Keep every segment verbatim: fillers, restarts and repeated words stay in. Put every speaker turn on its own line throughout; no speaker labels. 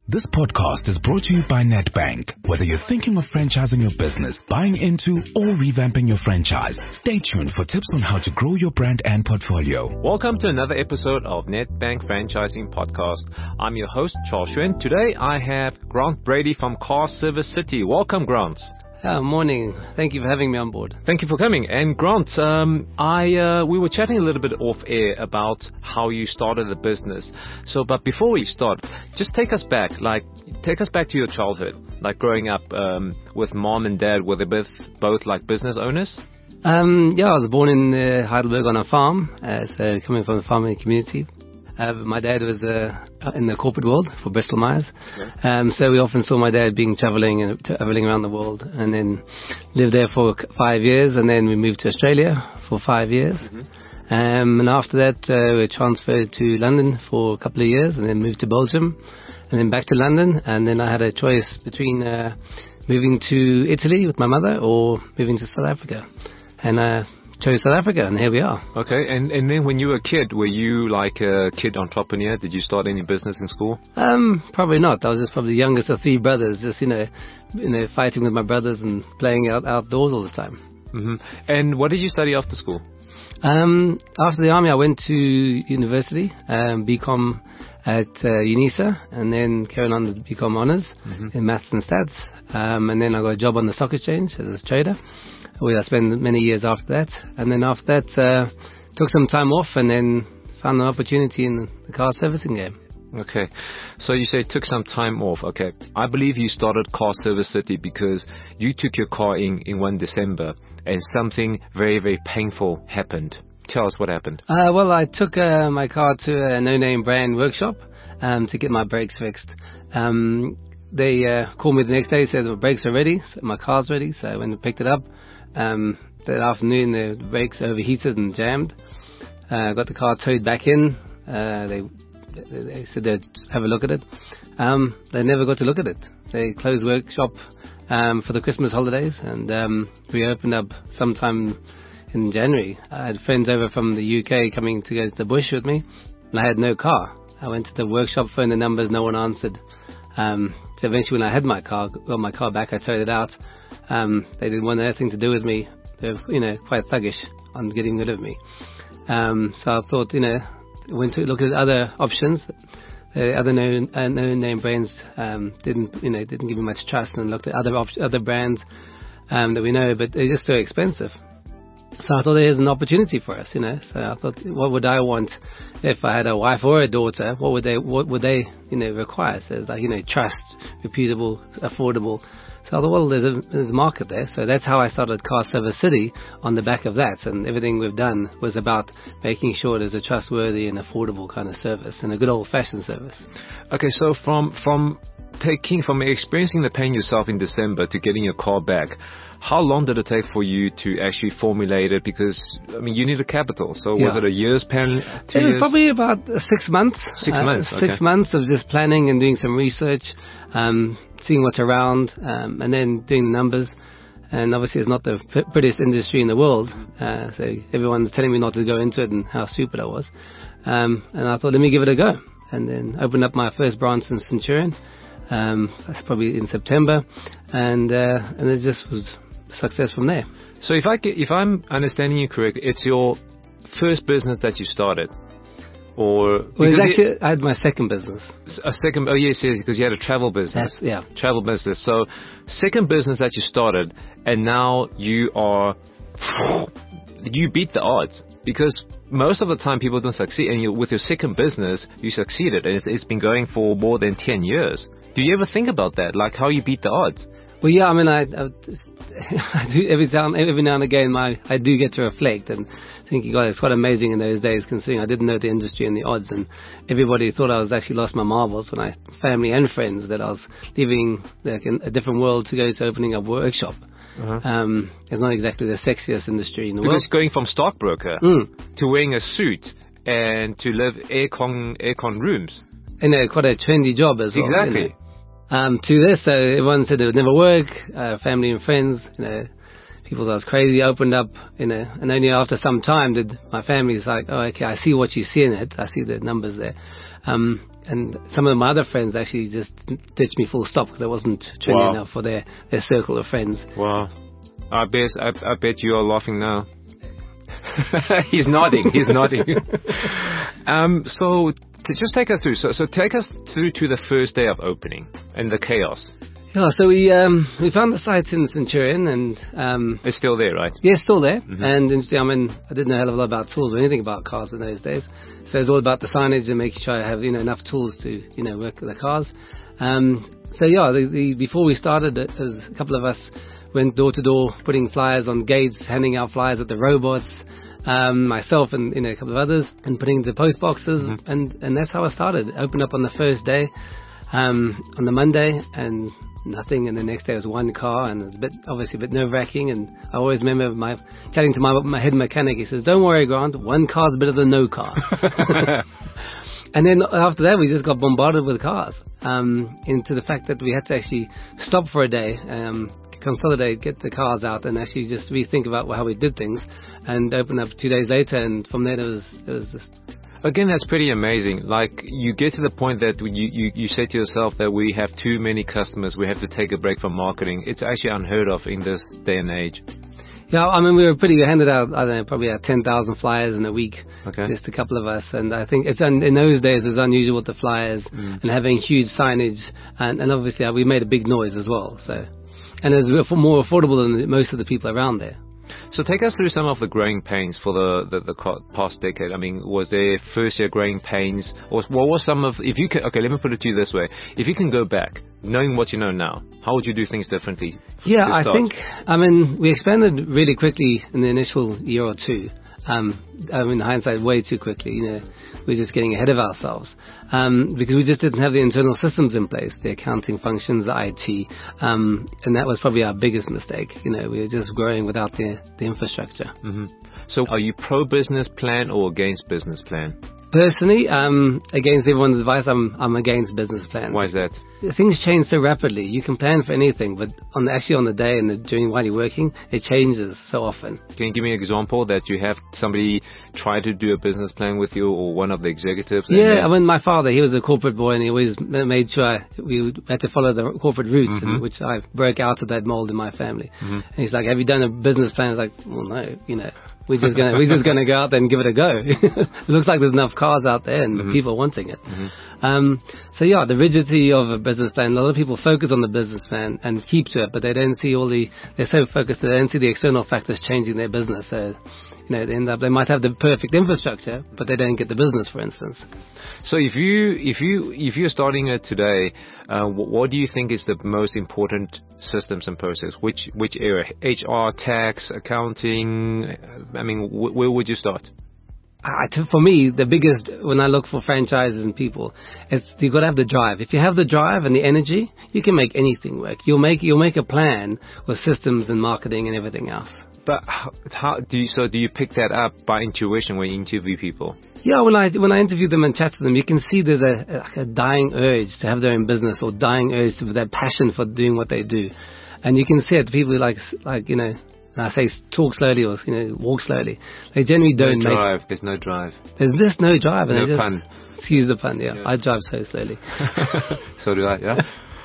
This podcast is brought to you by Nedbank. Whether you're thinking of franchising your business, buying into, or revamping your franchise, stay tuned for tips on how to grow your brand and portfolio.
Welcome to another episode of Nedbank Franchising Podcast. I'm your host, Charles Schwen. Today I have Grant Brady from Car Service City. Welcome, Grant.
Uh, morning. Thank you for having me on board.
Thank you for coming. And Grant, um, I uh, we were chatting a little bit off air about how you started the business. So, but before we start, just take us back, like take us back to your childhood, like growing up um, with mom and dad. Were they both both like business owners?
Um, yeah, I was born in uh, Heidelberg on a farm, uh, so coming from a farming community. Uh, my dad was uh, in the corporate world for Bristol Myers, okay. um, so we often saw my dad being traveling and traveling around the world, and then lived there for five years, and then we moved to Australia for five years, mm-hmm. um, and after that uh, we were transferred to London for a couple of years, and then moved to Belgium, and then back to London, and then I had a choice between uh, moving to Italy with my mother or moving to South Africa, and uh, chose South Africa, and here we are.
Okay, and and then when you were a kid, were you like a kid entrepreneur? Did you start any business in school?
Um, probably not. I was just probably the youngest of three brothers, just you know, you know, fighting with my brothers and playing out outdoors all the time.
Mm-hmm. And what did you study after school?
Um, after the army, I went to university, um, BCom at uh, UNISA, and then carried on with BCom honors mm-hmm. in maths and stats, um, and then I got a job on the stock exchange as a trader, where I spent many years after that. And then after that, uh, took some time off and then found an opportunity in the car servicing game.
Okay. So you say took some time off. Okay. I believe you started Car Service City because you took your car in in one December and something very, very painful happened. Tell us what happened.
Uh, well, I took uh, my car to a no-name brand workshop um, to get my brakes fixed. Um, they uh, called me the next day, said the brakes are ready, so my car's ready. So I went and picked it up. Um, that afternoon, the brakes overheated and jammed. Uh, got the car towed back in. Uh, they, they said they'd have a look at it. Um, they never got to look at it. They closed workshop um, for the Christmas holidays, and um, we opened up sometime in January. I had friends over from the U K coming to go to the bush with me, and I had no car. I went to the workshop, phoned the numbers, no one answered. Um, so eventually, when I had my car, got my car back, I towed it out. Um, they didn't want anything to do with me. They were, you know, quite thuggish on getting rid of me. Um, so I thought, you know, went to look at other options. The other known, uh, known name brands um, didn't, you know, didn't give me much trust, and looked at other op- other brands um, that we know, but they're just so expensive. So I thought there's an opportunity for us, you know. So I thought, what would I want if I had a wife or a daughter? What would they, what would they, you know, require? So it's like, you know, trust, reputable, affordable. So I thought, well, there's a, there's a market there. So that's how I started Car Service City on the back of that. And everything we've done was about making sure there's a trustworthy and affordable kind of service and a good old-fashioned service.
Okay, so from from taking from experiencing the pain yourself in December to getting your car back, how long did it take for you to actually formulate it? Because, I mean, you need a capital. So yeah. Was it a year's plan? Two
it was
years?
probably about six months.
Six
uh,
months,
Six
okay.
months of just planning and doing some research, um, seeing what's around, um, and then doing the numbers. And obviously it's not the p- prettiest industry in the world. Uh, so everyone's telling me not to go into it and how stupid I was. Um, and I thought, let me give it a go. And then opened up my first branch in Centurion. Um, that's probably in September. And, uh, and it just was success from there.
So if I get, if I'm understanding you correctly, it's your first business that you started, or
well, it's actually it, I had my second business.
A second, oh yes, yes, because you had a travel business.
That's, yeah,
travel business. So second business that you started, and now you are, you beat the odds, because most of the time people don't succeed, and you, with your second business you succeeded, and it's, it's been going for more than ten years. Do you ever think about that, like how you beat the odds?
Well, yeah, I mean, I, I, I do every time, every now and again, my I do get to reflect and think, God, it's quite amazing in those days, considering I didn't know the industry and the odds, and everybody thought I was actually lost my marbles when I, family and friends, that I was leaving like in a different world to go to opening a workshop. Uh-huh. Um, it's not exactly the sexiest industry in the
because
world.
Because going from stockbroker mm. to wearing a suit and to live aircon aircon rooms,
you know, quite a trendy job as well.
Exactly.
You know. Um, to this, so everyone said it would never work. Uh, family and friends, you know, people thought I was crazy. Opened up, you know, and only after some time did my family was like, oh, okay, I see what you see in it. I see the numbers there. Um, and some of my other friends actually just ditched me full stop because I wasn't trendy
Wow.
enough for their, their circle of friends.
Wow. I bet, I, I bet you are laughing now. He's nodding. He's nodding. um, so, to just take us through. So, so take us through to the first day of opening and the chaos.
Yeah, so we um, we found the site in Centurion, and um,
It's still there, right?
yeah, it's still there.
Mhm.
And interesting, I mean, I didn't know a hell of a lot about tools or anything about cars in those days. So it's all about the signage and making sure I have you know enough tools to you know work with the cars. Um, so yeah, the, the, before we started, it, was a couple of us went door to door, putting flyers on gates, handing out flyers at the robots. Um, myself and you know a couple of others, and putting into post boxes,
Mhm.
and and that's how I started. Opened up on the first day, um, on the Monday, and nothing. And the next day was one car, and it was a bit obviously a bit nerve wracking. And I always remember my chatting to my my head mechanic. He says, "Don't worry, Grant. One car's better than no car." And then after that, we just got bombarded with cars, um, into the fact that we had to actually stop for a day, um, consolidate, get the cars out, and actually just rethink about how we did things, and open up two days later. And from there, it was it was just
Again, that's pretty amazing. Like, you get to the point that you, you, you say to yourself that we have too many customers, we have to take a break from marketing. It's actually unheard of in this day and age.
yeah. I mean, we were pretty. We handed out I don't know probably about ten thousand flyers in a week.
Okay.
Just a couple of us, and I think it's un, in those days it was unusual with the flyers
Mm.
and having huge signage, and, and obviously uh, we made a big noise as well. So, and it was more affordable than most of the people around there.
So take us through some of the growing pains for the, the, the co- past decade. I mean, was there first year growing pains? Or what was some of, if you can, okay, let me put it to you this way. If you can go back, knowing what you know now, how would you do things differently?
Yeah,
to
I
start?
think, I mean, we expanded really quickly in the initial year or two. Um, I mean, in hindsight, way too quickly. You know, we were just getting ahead of ourselves um, because we just didn't have the internal systems in place, the accounting functions, the I T, um, and that was probably our biggest mistake. You know, we were just growing without the the infrastructure.
hmm So are you pro business plan or against business plan?
Personally, um, against everyone's advice, I'm I'm against business plans.
Why is that?
Things change so rapidly. You can plan for anything, but on the, actually on the day and the, during while you're working, it changes so often.
Can you give me an example that you have somebody try to do a business plan with you or one of the executives? and
Yeah,
then-
I mean, my father, he was a corporate boy, and he always ma- made sure I, we had to follow the corporate routes,
Mhm.
and, which I broke out of that mold in my family.
Mhm.
And he's like, "Have you done a business plan?" I was like, "Well, no, you know, we're just gonna we're just gonna go out there and give it a go." It looks like there's enough cars out there and
Mhm.
people wanting it.
Mhm.
Um, so yeah, the rigidity of a business plan. A lot of people focus on the business plan and keep to it, but they don't see all the. They're so focused that they don't see the external factors changing their business. So, you know, they end up they might have the perfect infrastructure, but they don't get the business, for instance.
So if you if you if you're starting it today, uh, wh- what do you think is the most important systems and process? Which which area? H R, tax, accounting. uh, I mean, wh- where would you start?
I, to, for me, the biggest, when I look for franchises and people, it's you've got to have the drive. If you have the drive and the energy, you can make anything work. You'll make, you'll make a plan with systems and marketing and everything else.
But how, how do you so do you pick that up by intuition when you interview people?
Yeah, when I, when I interview them and chat to them, you can see there's a, a, a dying urge to have their own business or dying urge to that passion for doing what they do. And you can see it, people like, like, you know, and I say talk slowly or, you know, walk slowly. They generally don't
no
make,
drive. There's no drive.
there's just no drive. And
No
they just,
pun.
Excuse the pun, yeah.
Yeah.
I drive so slowly.
So do I. Yeah.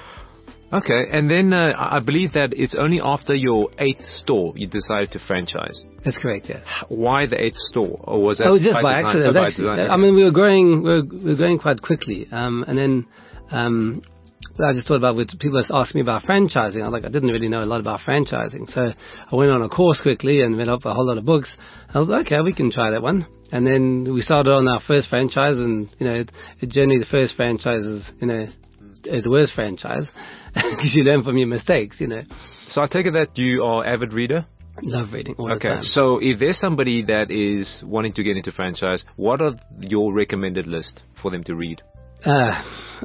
Okay, and then uh, I I believe that it's only after your eighth store you decided to franchise.
That's correct, yeah.
Why the eighth store, or was that
Oh, just by
design?
accident.
Oh, by
Actually,
design,
I
okay.
mean, we were growing, we were, we were growing quite quickly. Um, and then, um, I just thought about, with people asking me about franchising. I was like, I didn't really know a lot about franchising. So I went on a course quickly and read up a whole lot of books. I was like, okay, we can try that one. And then we started on our first franchise, and, you know, it, it generally the first franchise is, you know, is the worst franchise because you learn from your mistakes, you know.
So I take it that you are avid reader.
Love reading all the
Okay,
time.
so if there's somebody that is wanting to get into franchise, what are your recommended list for them to read?
Uh,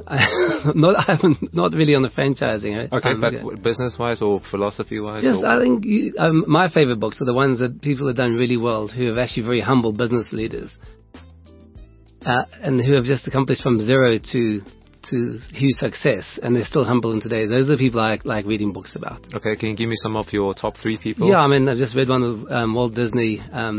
I, not, I'm not really on the franchising. eh?
Okay,
Um,
but
yeah.
w- business-wise or philosophy-wise?
Yes,
or-
I think you, um, my favorite books are the ones that people have done really well, who have actually very humble business leaders, uh, and who have just accomplished from zero to to huge success, and they're still humble in today. Those are the people I like reading books about.
Okay, can you give me some of your top three people?
Yeah, I mean, I've just read one of um, Walt Disney. Um,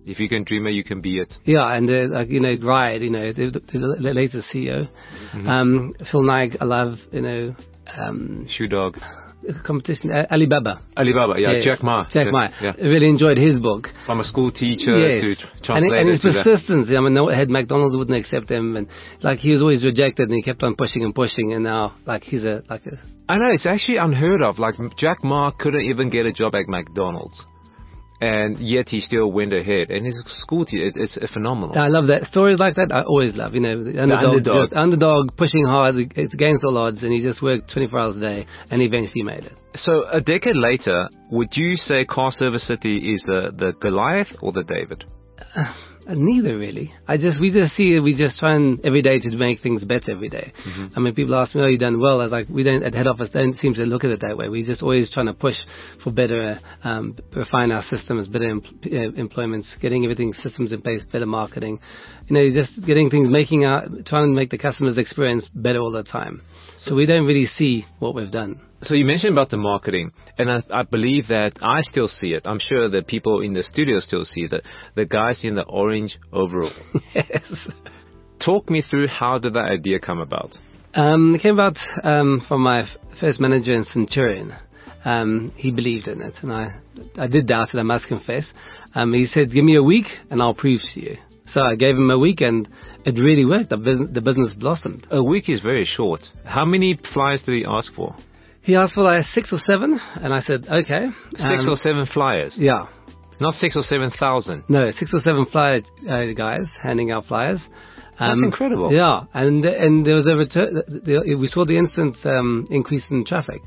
If you can dream it, you can be it.
Yeah, and uh, like you know, Ride, you know, the, the, the latest C E O,
Mm-hmm.
um, Phil Knight, I love, you know, um,
Shoe Dog.
competition, uh, Alibaba.
Alibaba, yeah,
Yes,
Jack Ma.
Jack Ma.
Yeah.
I really enjoyed his book.
From a school teacher
Yes.
to tr-
And,
translator
and his
to that.
persistence. I mean, no, had McDonald's wouldn't accept him, and like he was always rejected, and he kept on pushing and pushing, and now like he's a like a.
I know, it's actually unheard of. Like, Jack Ma couldn't even get a job at McDonald's. And yet he still went ahead. And his school teacher, it's, it's phenomenal.
I love that. Stories like that I always love. You know, the underdog,
underdog.
just- underdog pushing hard, it's against all odds, and he just worked twenty-four hours a day, and eventually made it.
So a decade later, would you say Car Service City is the, the Goliath or the David?
Uh, neither really. I just we just see we just trying every day to make things better every day.
Mm-hmm.
I mean, people ask me, "Oh, you done well?" I was like, "We don't at head office don't seem to look at it that way. We just always trying to push for better, um, refine our systems, better empl- uh, employments, getting everything systems in place, better marketing. You know, just getting things, making our trying to make the customer's experience better all the time. So we don't really see what we've done."
So you mentioned about the marketing, and I, I believe that I still see it. I'm sure that people in the studio still see that the guys in the orange overall.
Yes.
Talk me through how did that idea come about?
Um, it came about um, from my f- first manager in Centurion. Um, he believed in it, and I, I did doubt it, I must confess. Um, he said, "Give me a week, and I'll prove to you." So I gave him a week, and it really worked. The business, the business blossomed.
A week is very short. How many flyers did he ask for?
He asked for like six or seven, and I said, "Okay."
Six
Um,
or seven flyers?
Yeah.
Not six or seven thousand?
No, six or seven flyer uh, guys handing out flyers.
That's incredible.
Yeah, and and there was a return. The, the, we saw the instant um, increase in traffic,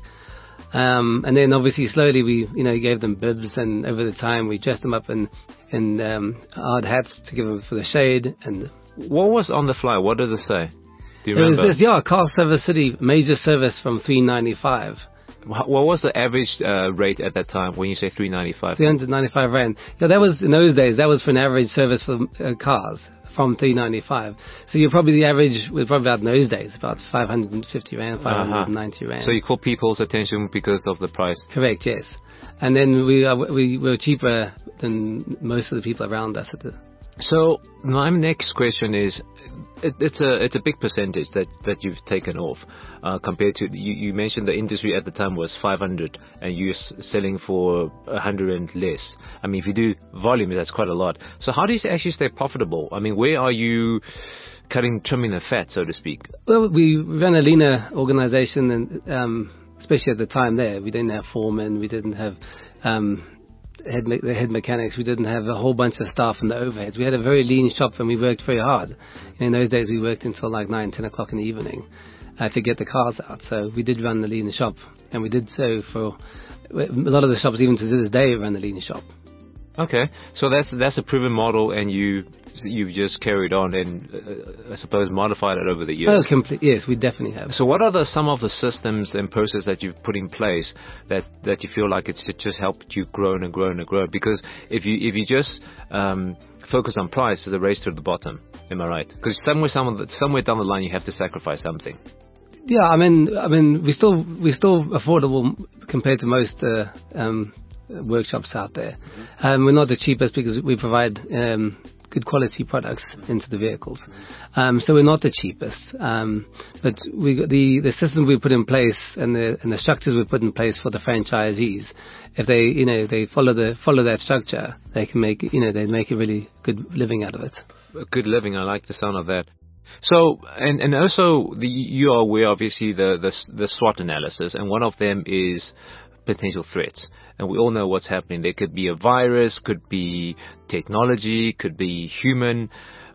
um, and then obviously slowly we you know gave them bibs, and over the time we dressed them up in in um, hard hats to give them for the shade. And
What was on the flyer? What did it say? Do you
it was
remember?
just yeah, Car Service City major service from three ninety-five.
Wha- What was the average uh, rate at that time when you say three ninety-five?
three ninety-five rand. Yeah, that was in those days. That was for an average service for uh, cars from three ninety-five. So you're probably the average was probably about in those days about five hundred fifty rand, five hundred ninety rand.
So you caught people's attention because of the price.
Correct, yes. And then we uh, we were cheaper than most of the people around us at the.
So my next question is, it, it's a it's a big percentage that, that you've taken off uh, compared to you, you mentioned the industry at the time was five hundred and you're s- selling for one hundred and less. I mean, if you do volume, that's quite a lot. So how do you actually stay profitable? I mean, where are you cutting, trimming the fat, so to speak?
Well, we ran a leaner organization, and um, especially at the time there, we didn't have foremen, we didn't have. Um, Head, me- the head mechanics, we didn't have a whole bunch of staff in the overheads. We had a very lean shop, and we worked very hard. In those days, we worked until like nine, ten o'clock in the evening uh, to get the cars out. So we did run the lean shop, and we did so for a lot of the shops, even to this day, run the lean shop.
Okay, so that's that's a proven model, and you you've just carried on and uh, I suppose modified it over the years.
Oh, complete. Yes, we definitely have.
So what are the, some of the systems and processes that you've put in place that, that you feel like it's just helped you grow and grow and grow? Because if you if you just um, focus on price, it's a race to the bottom. Am I right? Because somewhere, somewhere, somewhere down the line, you have to sacrifice something.
Yeah, I mean, I mean, we still we still affordable compared to most uh, um, workshops out there. Mm-hmm. Um, we're not the cheapest because we provide um, good quality products into the vehicles. Um, so we're not the cheapest, um, but we got the the system we put in place and the and the structures we put in place for the franchisees. If they you know they follow the follow that structure, they can make you know they make a really good living out of it.
Good living. I like the sound of that. So, and, and also, the, you are aware, obviously, the, the the SWOT analysis, and one of them is potential threats. And we all know what's happening. There could be a virus, could be technology, could be human.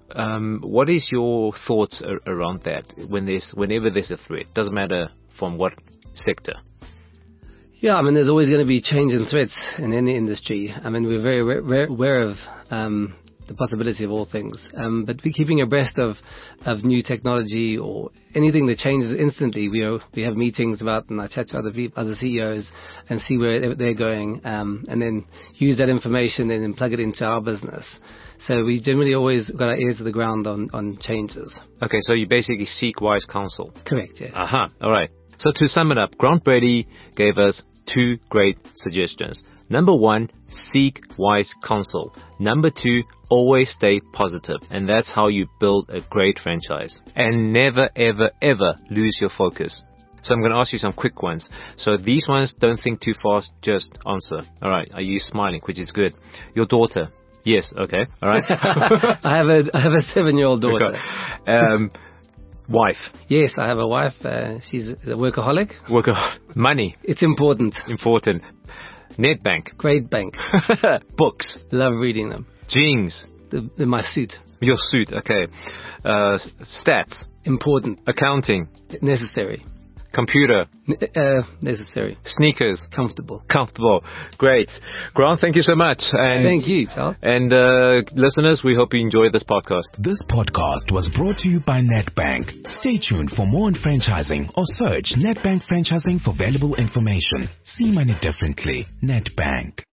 Um, what is your thoughts ar- around that when there's, whenever there's a threat? Doesn't matter from what sector.
Yeah, I mean, there's always going to be change and threats in any industry. I mean, we're very aware, aware of um, the possibility of all things. Um, but we're keeping abreast of, of new technology or anything that changes instantly. We are, we have meetings about, and I chat to other people, other C E Os and see where they're going, um, and then use that information and then plug it into our business. So we generally always got our ears to the ground on, on changes.
Okay, so you basically seek wise counsel.
Correct, yes.
Aha, all right. So to sum it up, Grant Brady gave us two great suggestions. Number one, seek wise counsel. Number two, always stay positive. And that's how you build a great franchise. And never, ever, ever lose your focus. So I'm going to ask you some quick ones. So these ones, don't think too fast, just answer. All right. Are you smiling, which is good? Your daughter. Yes. Okay. All right.
I have a I have a seven-year-old daughter.
Um, wife.
Yes, I have a wife. Uh, she's a workaholic.
Workaholic. Money.
It's important.
Important. Nedbank.
Great bank.
Books.
Love reading them.
Jeans.
The, the, my suit.
Your suit. Okay. Uh, stats.
Important.
Accounting.
Necessary.
Computer.
Uh, necessary.
Sneakers.
Comfortable.
Comfortable. Great. Grant, thank you so much. And,
thank you, Charles.
And uh, listeners, we hope you enjoyed this podcast.
This podcast was brought to you by Nedbank. Stay tuned for more on franchising or search Nedbank Franchising for valuable information. See money differently. Nedbank.